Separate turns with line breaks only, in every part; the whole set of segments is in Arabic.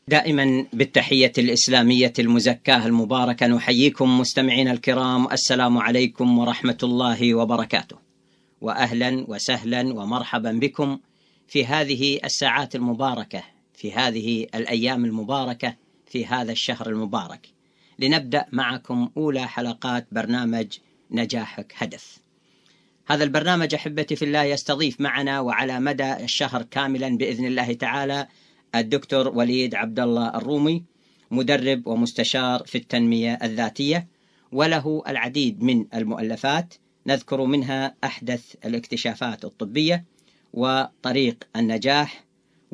دائما بالتحية الإسلامية المزكاة المباركة نحييكم مستمعين الكرام، السلام عليكم ورحمة الله وبركاته، وأهلا وسهلا ومرحبا بكم في هذه الساعات المباركة، في هذه الأيام المباركة، في هذا الشهر المبارك، لنبدأ معكم أولى حلقات برنامج نجاحك هدف. هذا البرنامج أحبتي في الله يستضيف معنا وعلى مدى الشهر كاملا بإذن الله تعالى الدكتور وليد عبد الله الرومي، مدرب ومستشار في التنمية الذاتية، وله العديد من المؤلفات نذكر منها أحدث الاكتشافات الطبية وطريق النجاح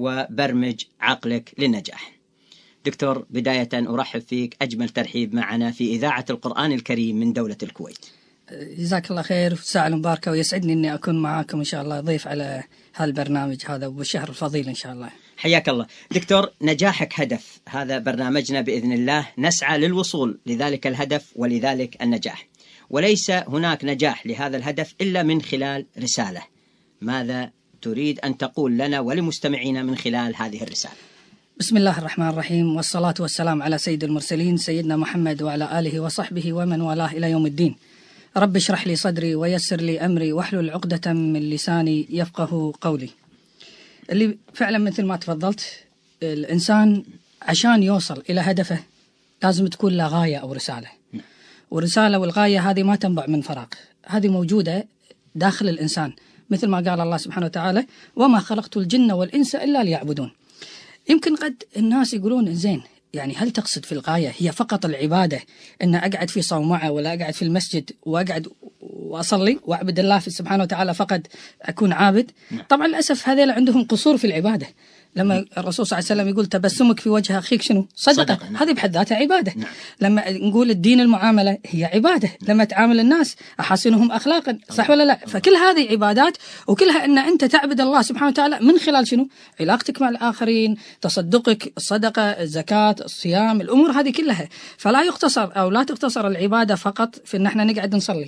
وبرمج عقلك للنجاح. دكتور، بداية أرحب فيك أجمل ترحيب معنا في إذاعة القرآن الكريم من دولة الكويت.
جزاك الله خير والساعة المباركة، ويسعدني أني أكون معاكم إن شاء الله ضيف على هالبرنامج هذا والشهر الفضيل إن شاء الله.
حياك الله دكتور. نجاحك هدف، هذا برنامجنا بإذن الله، نسعى للوصول لذلك الهدف ولذلك النجاح، وليس هناك نجاح لهذا الهدف إلا من خلال رسالة. ماذا تريد أن تقول لنا ولمستمعينا من خلال هذه الرسالة؟
بسم الله الرحمن الرحيم، والصلاة والسلام على سيد المرسلين سيدنا محمد وعلى آله وصحبه ومن والاه إلى يوم الدين. رب اشرح لي صدري ويسر لي أمري واحلل عقدة من لساني يفقه قولي. اللي فعلا مثل ما تفضلت، الإنسان عشان يوصل إلى هدفه لازم تكون له غاية أو رسالة، والرسالة والغاية هذه ما تنبع من فراغ، هذه موجودة داخل الإنسان، مثل ما قال الله سبحانه وتعالى: وما خلقت الجن والإنس إلا ليعبدون. يمكن قد الناس يقولون زين، يعني هل تقصد في الغاية هي فقط العبادة، أن أقعد في صومعة ولا أقعد في المسجد وأقعد وأصلي وأعبد الله سبحانه وتعالى فقط أكون عابد؟ طبعا للأسف هذول عندهم قصور في العبادة. لما الرسول صلى الله عليه وسلم يقول تبسمك في وجه أخيك شنو؟ صدقة. هذه بحد ذاتها عبادة. لما نقول الدين المعاملة هي عبادة، لما تعامل الناس أحسنهم أخلاقا، صح ولا لا؟ فكل هذه عبادات، وكلها أن أنت تعبد الله سبحانه وتعالى من خلال شنو؟ علاقتك مع الآخرين، تصدقك، الصدقة، الزكاة، الصيام، الأمور هذه كلها. فلا يقتصر أو لا تقتصر العبادة فقط في أن احنا نقعد نصلي.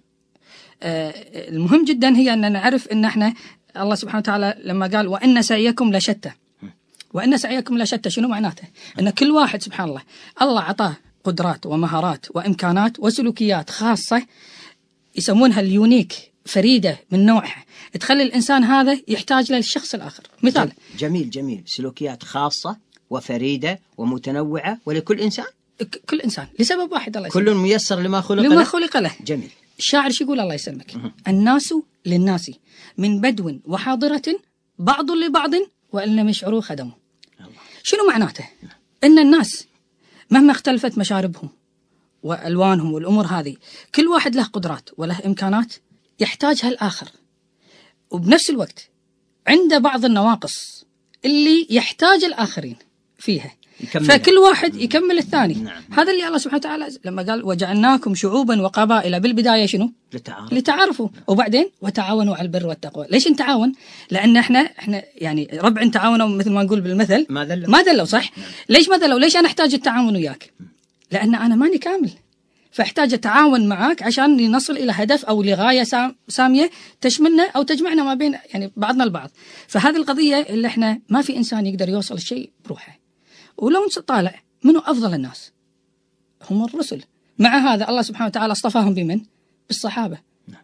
المهم جدا هي أن نعرف أن احنا الله سبحانه وتعالى لما قال وإن سعيكم لشتى، وإن سعيكم لشتى شنو معناته؟ أن كل واحد سبحان الله الله عطاه قدرات ومهارات وإمكانات وسلوكيات خاصة يسمونها اليونيك، فريدة من نوعها، تخلي الإنسان هذا يحتاج للشخص الآخر. مثال
جميل، سلوكيات خاصة وفريدة ومتنوعة ولكل إنسان،
كل إنسان لسبب واحد، الله يسلمك،
كل ميسر لما خلق له. جميل.
الشاعر شو يقول الله يسلمك؟ الناس للناس من بدو وحاضرة بعض لبعض وإن لم يشعروا خدموا. شنو معناته؟ إن الناس مهما اختلفت مشاربهم وألوانهم والأمور هذه، كل واحد له قدرات وله إمكانات يحتاجها الآخر، وبنفس الوقت عنده بعض النواقص اللي يحتاج الآخرين فيها، فكل واحد يكمل الثاني. هذا اللي الله سبحانه وتعالى لما قال وجعلناكم شعوبا وقبائل، بالبداية شنو؟ لتعارفوا، وبعدين وتعاونوا على البر والتقوى. ليش نتعاون؟ لأن احنا يعني ربع تعاونوا، مثل ما نقول بالمثل ما ذلوا، صح؟ ليش ما ذلوا؟ ليش أنا أحتاج التعاون وياك؟ لأن أنا ماني كامل، فاحتاج التعاون معاك عشان نصل إلى هدف أو لغاية سامية تشملنا أو تجمعنا ما بين يعني بعضنا البعض. فهذه القضية اللي احنا ما في إنسان يقدر يوصل الشيء بروحه. ولو نطالع منو أفضل الناس؟ هم الرسل. مع هذا الله سبحانه وتعالى اصطفاهم بمن؟ بالصحابة.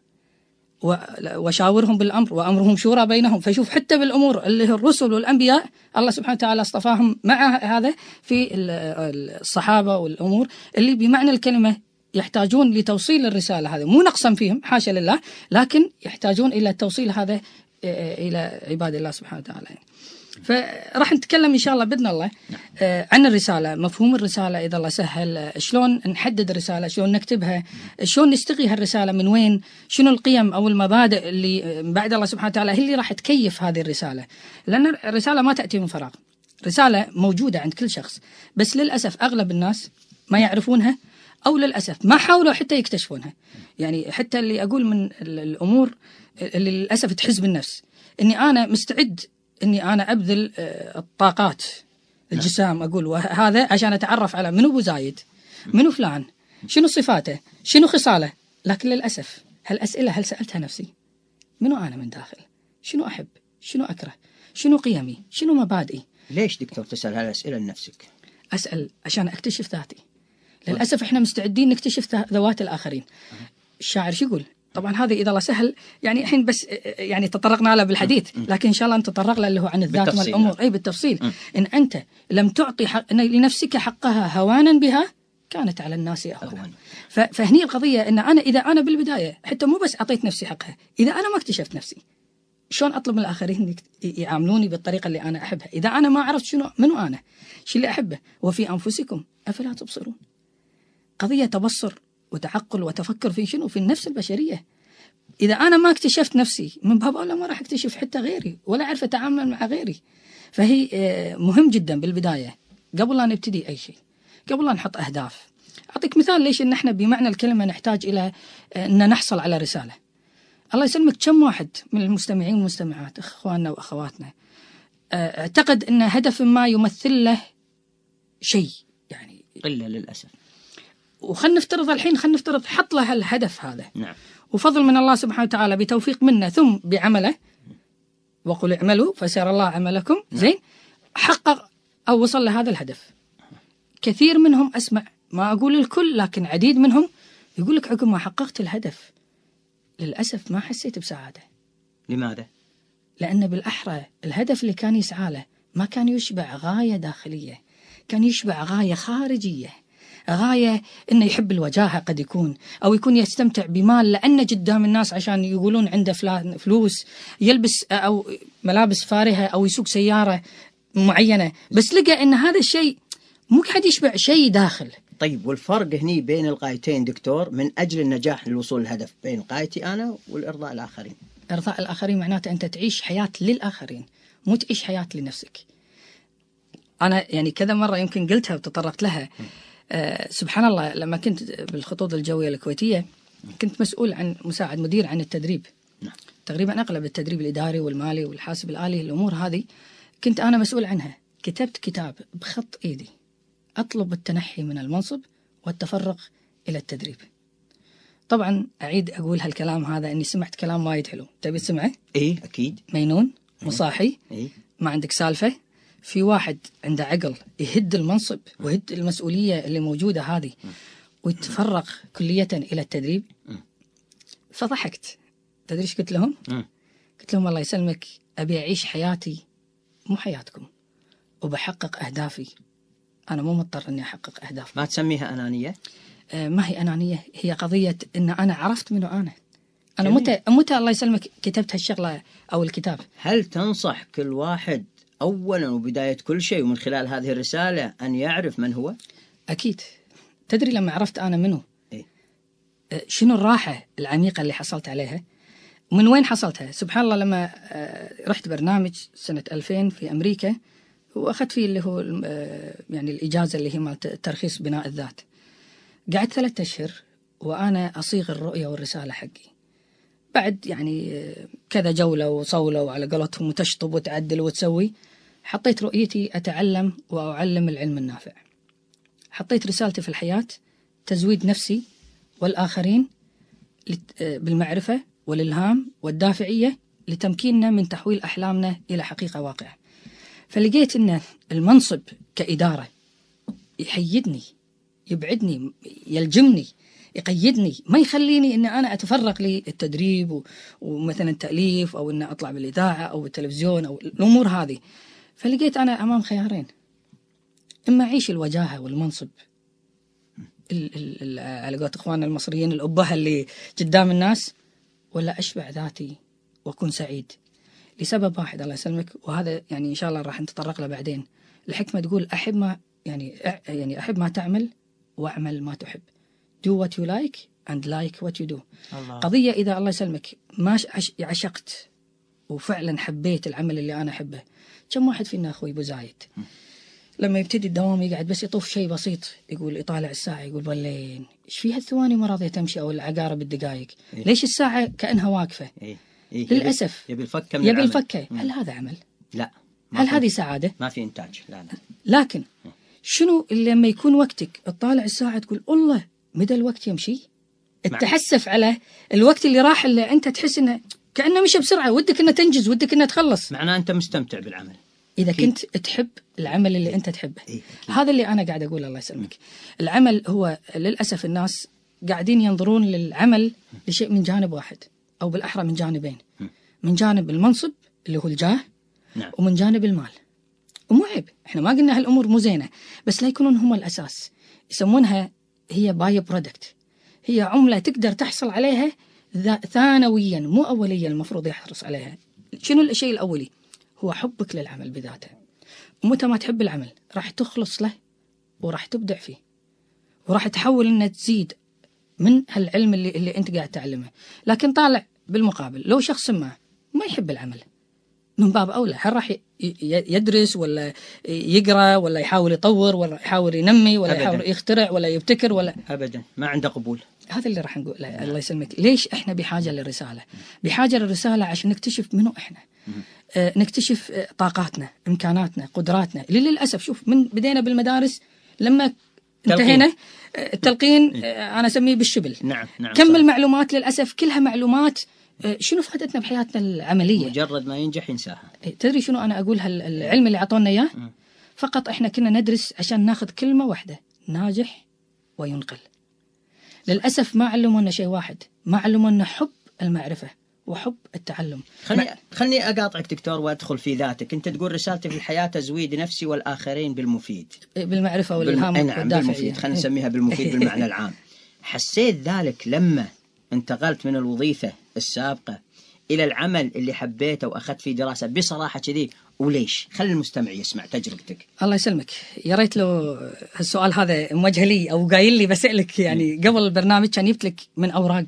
وشاورهم بالأمر وأمرهم شورى بينهم. فشوف حتى بالأمور اللي هي الرسل والأنبياء الله سبحانه وتعالى اصطفاهم مع هذا في الصحابة والأمور اللي بمعنى الكلمة يحتاجون لتوصيل الرسالة هذه، مو نقصا فيهم حاشا لله، لكن يحتاجون إلى التوصيل هذا إلى عباد الله سبحانه وتعالى. فراح نتكلم إن شاء الله بإذن الله عن الرسالة، مفهوم الرسالة إذا الله سهل، شلون نحدد الرسالة، شلون نكتبها، شلون نستقي هالرسالة من وين، شنو القيم أو المبادئ اللي بعد الله سبحانه وتعالى هي اللي راح تكيف هذه الرسالة. لأن الرسالة ما تأتي من فراغ، رسالة موجودة عند كل شخص، بس للأسف أغلب الناس ما يعرفونها، أو للأسف ما حاولوا حتى يكتشفونها. يعني حتى اللي أقول من الأمور اللي للأسف تحز بالنفس، إني أنا مستعد إني أنا أبذل الطاقات الجسام، أقول وهذا عشان أتعرف على منو أبو زايد، منو فلان، شنو صفاته، شنو خصاله. لكن للأسف هالأسئلة هل سألتها نفسي؟ منو أنا من داخل؟ شنو أحب؟ شنو أكره؟ شنو قيمي؟ شنو مبادئي؟
ليش دكتور تسأل هالأسئلة لنفسك؟
أسأل عشان أكتشف ذاتي. للأسف إحنا مستعدين نكتشف ذوات الآخرين. الشاعر شو يقول؟ طبعا هذا إذا الله سهل يعني الحين بس يعني تطرقنا له بالحديث، لكن إن شاء الله نتطرق له اللي هو عن الذات والأمور أي بالتفصيل. إن أنت لم تعطي لنفسك حقها هوانا بها كانت على الناس أهونا. فهني القضية إن إذا أنا بالبداية حتى مو بس أعطيت نفسي حقها، إذا أنا ما اكتشفت نفسي شلون أطلب من الآخرين يعاملوني بالطريقة اللي أنا أحبها؟ إذا أنا ما عرفت منو أنا، شو اللي أحبه؟ وفي أنفسكم أفلا تبصرون. قضية تبصر وتعقل وتفكر في شنو؟ في النفس البشرية. إذا أنا ما اكتشفت نفسي من باب أولى ما راح اكتشف حتى غيري ولا أعرف أتعامل مع غيري. فهي مهم جدا بالبداية قبل لا نبتدي أي شيء، قبل لا نحط أهداف. أعطيك مثال ليش إن إحنا بمعنى الكلمة نحتاج إلى أن نحصل على رسالة. الله يسلمك، كم واحد من المستمعين والمستمعات إخواننا وأخواتنا اعتقد أن هدف ما يمثل له شيء يعني
قلة للأسف.
وخلنا نفترض الحين، خلنا نفترض حط له الهدف هذا،
نعم،
وفضل من الله سبحانه وتعالى بتوفيق منه ثم بعمله، وقل اعملوا فسيرى الله عملكم. زين، حقق أو وصل لهذا الهدف. كثير منهم أسمع، ما أقول الكل لكن عديد منهم يقول لك عقب ما حققت الهدف للأسف ما حسيت بسعادة.
لماذا؟
لأن بالأحرى الهدف اللي كان يسعى له ما كان يشبع غاية داخلية، كان يشبع غاية خارجية، غاية إنه يحب الوجاهة قد يكون، أو يكون يستمتع بمال لأنه قدام الناس عشان يقولون عنده فلوس، يلبس أو ملابس فارهة أو يسوق سيارة معينة، بس لقى إن هذا الشيء مو قاعد يشبع شيء داخل.
طيب، والفرق هني بين الغايتين دكتور من أجل النجاح للوصول للهدف، بين غايتي أنا والإرضاء الآخرين؟
إرضاء الآخرين معناته أنت تعيش حياة للآخرين، مو تعيش حياة لنفسك. أنا يعني كذا مرة يمكن قلتها وتطرقت لها. سبحان الله، لما كنت بالخطوط الجوية الكويتية كنت مسؤول عن مساعد مدير عن التدريب. تقريبا أغلب التدريب الإداري والمالي والحاسب الآلي، الأمور هذه كنت أنا مسؤول عنها. كتبت كتاب بخط إيدي أطلب التنحي من المنصب والتفرغ إلى التدريب. طبعا أعيد أقول هالكلام هذا أني سمعت كلام وايد حلو، تبي تسمعه؟
إيه أكيد.
مينون مصاحي،
إيه؟
ما عندك سالفة. في واحد عنده عقل يهد المنصب ويهد المسؤولية اللي موجودة هذه ويتفرغ كلية إلى التدريب. فضحكت. تدري ايش قلت لهم؟ قلت لهم الله يسلمك، أبي أعيش حياتي مو حياتكم، وبحقق أهدافي. أنا مو مضطر أني أحقق أهداف.
ما تسميها أنانية؟
ما هي أنانية، هي قضية أن أنا عرفت منو أنا متى الله يسلمك كتبت هالشغلة أو الكتاب.
هل تنصح كل واحد أولا وبداية كل شيء ومن خلال هذه الرسالة أن يعرف من هو؟
أكيد. تدري لما عرفت أنا منو
إيه؟
شنو الراحة العميقة اللي حصلت عليها؟ من وين حصلتها؟ سبحان الله، لما رحت برنامج سنة 2000 في أمريكا وأخذت فيه اللي هو يعني الإجازة اللي هي مال ترخيص بناء الذات. قعدت 3 أشهر وأنا أصيغ الرؤية والرسالة حقي. بعد يعني كذا جولة وصولة وعلى قولتهم وتشطب وتعدل وتسوي، حطيت رؤيتي أتعلم وأعلم العلم النافع. حطيت رسالتي في الحياة تزويد نفسي والآخرين بالمعرفة والإلهام والدافعية لتمكيننا من تحويل أحلامنا إلى حقيقة واقعة. فلقيت أن المنصب كإدارة يحيدني، يبعدني، يلجمني، يقيدني، ما يخليني أن أنا أتفرغ للتدريب ومثلا التأليف أو أن أطلع بالإذاعة أو التلفزيون أو الأمور هذه. فلقيت أنا أمام خيارين، إما أعيش الوجاهة والمنصب على قولة إخواننا المصريين الأبهة اللي قدام الناس، ولا أشبع ذاتي وأكون سعيد. لسبب واحد الله يسلمك، وهذا يعني إن شاء الله راح نتطرق له بعدين. الحكمة تقول أحب ما أحب ما تعمل وأعمل ما تحب. Do what you like and like what you do. الله. قضية إذا الله يسلمك ما عشقت وفعلا حبيت العمل اللي أنا أحبه. كم واحد فينا أخوي أبو زايد لما يبتدي الدوام يقعد بس يطوف شيء بسيط، يقول يطالع الساعة يقول باللين إيش فيها الثواني ما راضية تمشي أو العقارب الدقائق.
إيه؟
ليش الساعة كأنها واقفة؟
إيه؟
للأسف
يبي الفكة.
هل هذا عمل؟
لا.
هل هذه سعادة؟
ما في إنتاج. لا.
لكن شنو اللي لما يكون وقتك تطالع الساعة تقول الله مدى الوقت يمشي، تتحسف على الوقت اللي راح، اللي أنت تحس إنه كأنه مشى بسرعة، ودك إنه تنجز، ودك إنه تخلص.
معناه أنت مستمتع بالعمل.
إذا كنت تحب العمل اللي أنت تحبه. هذا اللي أنا قاعد أقول. الله يسلمك. العمل هو للأسف الناس قاعدين ينظرون للعمل لشيء من جانب واحد، أو بالأحرى من جانبين، من جانب المنصب اللي هو الجاه،
نعم.
ومن جانب المال. ومو عيب، إحنا ما قلنا هالأمور مو زينة، بس لا يكونون هم الأساس. يسمونها هي باي برودكت، هي عملة تقدر تحصل عليها ثانويا مو أوليا. المفروض يحرص عليها. شنو الشيء الأولي؟ هو حبك للعمل بذاته. ومتى ما تحب العمل راح تخلص له، وراح تبدع فيه، وراح تحاول أن تزيد من هالعلم اللي أنت قاعد تعلمه. لكن طالع بالمقابل لو شخص ما يحب العمل، من باب أولى هل راح يدرس ولا يقرأ ولا يحاول يطور ولا يحاول ينمي ولا أبداً. يحاول يخترع ولا يبتكر ولا
أبدا، ما عنده قبول.
هذا اللي راح نقول. الله يسلمك. ليش إحنا بحاجة للرسالة؟ بحاجة للرسالة عشان نكتشف منو إحنا، نكتشف طاقاتنا، إمكاناتنا، قدراتنا. اللي للأسف شوف، من بدينا بالمدارس لما انتهينا التلقين أنا أسميه بالشبل.
نعم.
كم المعلومات للأسف كلها معلومات. شنو فائدتنا بحياتنا العملية؟
مجرد ما ينجح ينساها.
تدري شنو أنا أقول؟ العلم اللي عطونا إياه فقط إحنا كنا ندرس عشان ناخذ كلمة واحدة: ناجح وينقل. للأسف ما علمونا شيء واحد، ما علمونا حب المعرفة وحب التعلم.
خلني أقاطعك دكتور وأدخل في ذاتك. أنت تقول رسالتي في الحياة تزويد نفسي والآخرين بالمفيد،
بالمعرفة والإلهام
نعم بالمفيد. خلينا نسميها بالمفيد بالمعنى العام. حسيت ذلك لما انتقلت من الوظيفة السابقة إلى العمل اللي حبيته وأخذت فيه دراسة بصراحة كذي؟ وليش؟ خلي المستمع يسمع تجربتك.
الله يسلمك. يا ريت لو السؤال هذا موجه لي أو قايل لي بسألك يعني قبل البرنامج كان جبت لك من أوراق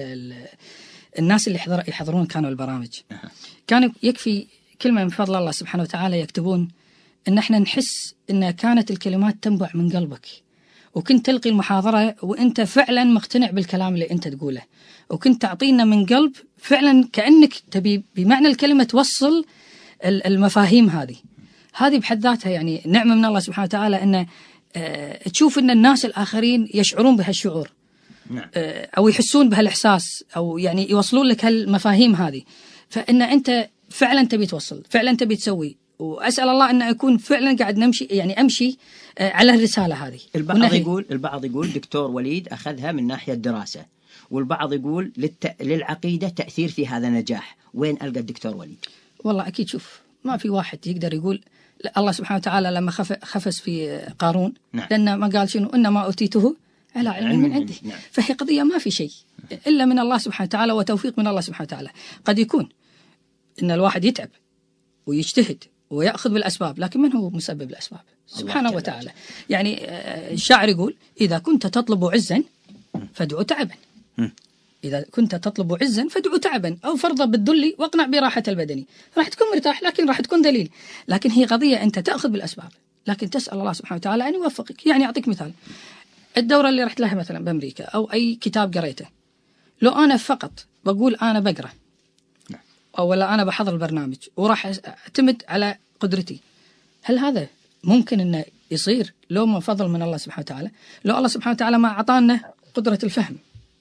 الناس اللي يحضرون كانوا البرامج. كان يكفي كلمة من فضل الله سبحانه وتعالى يكتبون إن احنا نحس إن كانت الكلمات تنبع من قلبك، وكنت تلقي المحاضرة وأنت فعلا مقتنع بالكلام اللي أنت تقوله، وكنت تعطينا من قلب فعلا كأنك تبي بمعنى الكلمة توصل المفاهيم هذه بحد ذاتها يعني نعمة من الله سبحانه وتعالى، أن تشوف أن الناس الآخرين يشعرون بهالشعور.
نعم.
أو يحسون بهالإحساس، أو يعني يوصلون لك هالمفاهيم هذه. فإن أنت فعلا تبي توصل، فعلا تبي تسوي. وأسأل الله أن أكون فعلا قاعد أمشي على الرسالة هذه.
البعض يقول دكتور وليد أخذها من ناحية الدراسة، والبعض يقول للعقيدة تأثير في هذا النجاح. وين ألقى الدكتور وليد؟
والله أكيد شوف، ما في واحد يقدر يقول الله سبحانه وتعالى لما خفز في قارون. نعم. لأن ما قال شنو؟ إنما أوتيته على علم من عندي. نعم. فهي قضية ما في شيء إلا من الله سبحانه وتعالى وتوفيق من الله سبحانه وتعالى. قد يكون إن الواحد يتعب ويجتهد ويأخذ بالأسباب، لكن من هو مسبب الأسباب؟ سبحانه وتعالى. يعني الشاعر يقول: إذا كنت تطلب عزا فادعو تعبا، إذا كنت تطلب عزا فادعو تعبا، أو فرض بالذل واقنع براحة البدن. راح تكون مرتاح لكن راح تكون ذليل. لكن هي قضية أنت تأخذ بالأسباب، لكن تسأل الله سبحانه وتعالى أن يوفقك. يعني أعطيك مثال: الدورة اللي رحت لها مثلا بأمريكا، أو أي كتاب قريته، لو أنا فقط بقول أنا بقرأ أو ولا أنا بحضر البرنامج وراح أعتمد على قدرتي، هل هذا ممكن أنه يصير؟ لو من فضل من الله سبحانه وتعالى، لو الله سبحانه وتعالى ما أعطانا قدرة الفهم،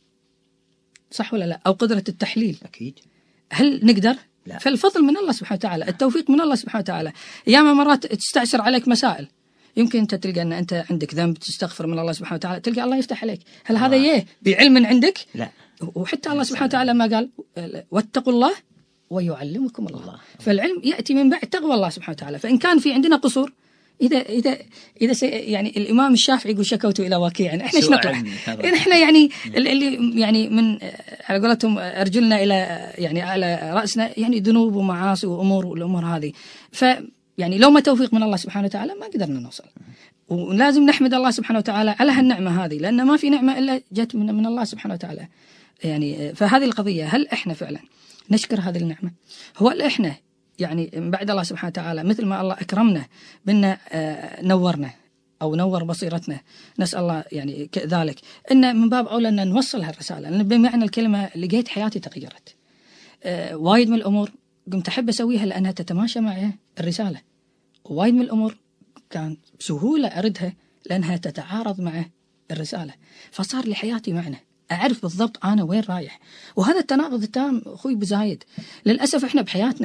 صح ولا لا؟ أو قدرة التحليل،
أكيد.
هل نقدر؟
لا.
فالفضل من الله سبحانه وتعالى، التوفيق من الله سبحانه وتعالى. ياما مرات تستعسر عليك مسائل، يمكن أنت تلقى أن أنت عندك ذنب تستغفر من الله سبحانه وتعالى، تلقى الله يفتح عليك. هل هذا بعلم عندك؟
لا.
وحتى الله سبحانه وتعالى ما قال: واتقوا الله ويعلمكم الله. فالعلم يأتي من بعد تقوى الله سبحانه وتعالى. فإن كان في عندنا قصور، إذا يعني الإمام الشافعي يقول: شكوت إلى وكيع. إحنا إيش نطلع؟ إحنا يعني اللي يعني من على قولتهم أرجلنا إلى يعني على رأسنا يعني ذنوب ومعاصي وأمور والأمور هذه. فيعني لو ما توفيق من الله سبحانه وتعالى ما قدرنا نوصل. ولازم نحمد الله سبحانه وتعالى على هالنعمة هذه، لأن ما في نعمة إلا جت من الله سبحانه وتعالى. يعني فهذه القضية، هل إحنا فعلا نشكر هذه النعمة؟ هو إحنا يعني من بعد الله سبحانه وتعالى مثل ما الله أكرمنا بأن نورنا أو نور بصيرتنا، نسأل الله يعني كذلك إن من باب أولى أن نوصل هالرسالة. لأن بمعنى الكلمة لقيت حياتي تغيرت. وايد من الأمور قمت أحب أسويها لأنها تتماشى مع الرسالة، ووايد من الأمور كان بسهولة أردها لأنها تتعارض مع الرسالة. فصار لي حياتي معنى، أعرف بالضبط أنا وين رايح. وهذا التناقض التام أخوي بزايد. للأسف إحنا بحياتنا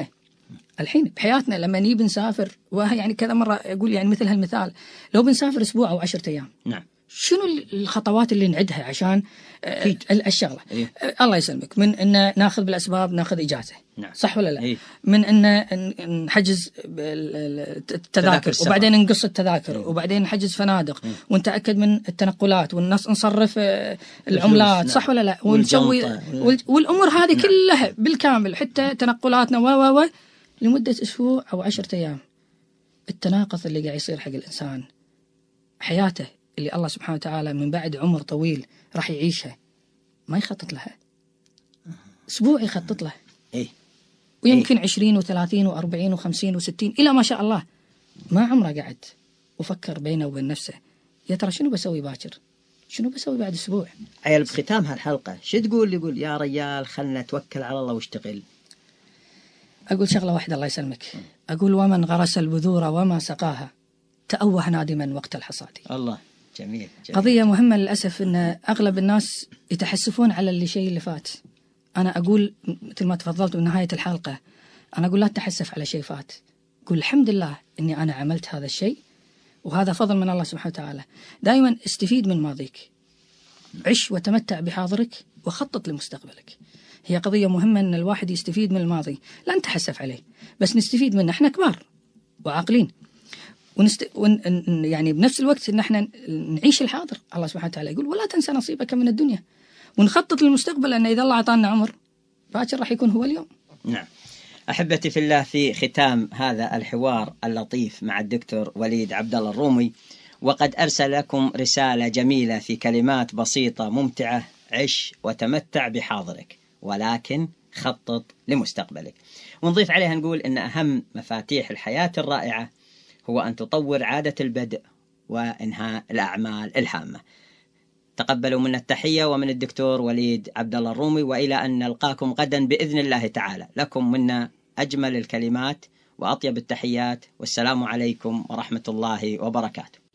الحين بحياتنا لما نيجي بنسافر، يعني كذا مرة أقول يعني مثل هالمثال، لو بنسافر أسبوع أو 10 أيام،
نعم،
شنو الخطوات اللي نعدها عشان الشغلة؟
إيه؟
الله يسلمك، من أن ناخذ بالأسباب، ناخذ إجازة،
نعم،
صح ولا لا؟
إيه؟
من أن نحجز التذاكر وبعدين نقص التذاكر،
إيه؟
وبعدين نحجز فنادق،
إيه؟
ونتأكد من التنقلات، والناس نصرف العملات،
نعم.
صح ولا لا؟ ونسوي والأمور هذه
نعم.
كلها بالكامل، حتى تنقلاتنا لمدة أسبوع أو 10 أيام. التناقض اللي قاعد يصير حق الإنسان، حياته اللي الله سبحانه وتعالى من بعد عمر طويل راح يعيشها، ما يخطط لها. أسبوع يخطط له،
إيه؟
ويمكن 20 و30 و40 و50 و60 إلى ما شاء الله. ما عمره قعد وفكر بينه وبين نفسه، يا ترى شنو بسوي باكر، شنو بسوي بعد أسبوع.
عيل بختام هالحلقة شو تقول؟ يقول يا رجال خلنا نتوكل على الله واشتغل.
أقول شغلة واحدة الله يسلمك، أقول ومن غرس البذور وما سقاها تأوه نادما وقت الحصاد.
الله، جميل.
قضية مهمة للأسف أن أغلب الناس يتحسفون على الشيء اللي فات. أنا أقول مثل ما تفضلت بنهاية الحلقة، أنا أقول لا تتحسف على شيء فات، قل الحمد لله أني أنا عملت هذا الشيء، وهذا فضل من الله سبحانه وتعالى. دائما استفيد من ماضيك، عش وتمتع بحاضرك، وخطط لمستقبلك. هي قضية مهمة أن الواحد يستفيد من الماضي، لا نتحسف عليه، بس نستفيد منه. احنا كبار وعاقلين، يعني بنفس الوقت ان احنا نعيش الحاضر. الله سبحانه وتعالى يقول ولا تنسى نصيبك من الدنيا، ونخطط للمستقبل، لأن إذا الله أعطانا عمر باكر راح يكون هو اليوم.
نعم. أحبتي في الله، في ختام هذا الحوار اللطيف مع الدكتور وليد عبد الله الرومي، وقد أرسل لكم رسالة جميلة في كلمات بسيطة ممتعة: عش وتمتع بحاضرك، ولكن خطط لمستقبلك. ونضيف عليها نقول إن أهم مفاتيح الحياة الرائعة هو أن تطور عادة البدء وإنهاء الأعمال الهامة. تقبلوا منا التحية ومن الدكتور وليد عبد الله الرومي، وإلى أن نلقاكم غدا بإذن الله تعالى. لكم منا أجمل الكلمات وأطيب التحيات، والسلام عليكم ورحمة الله وبركاته.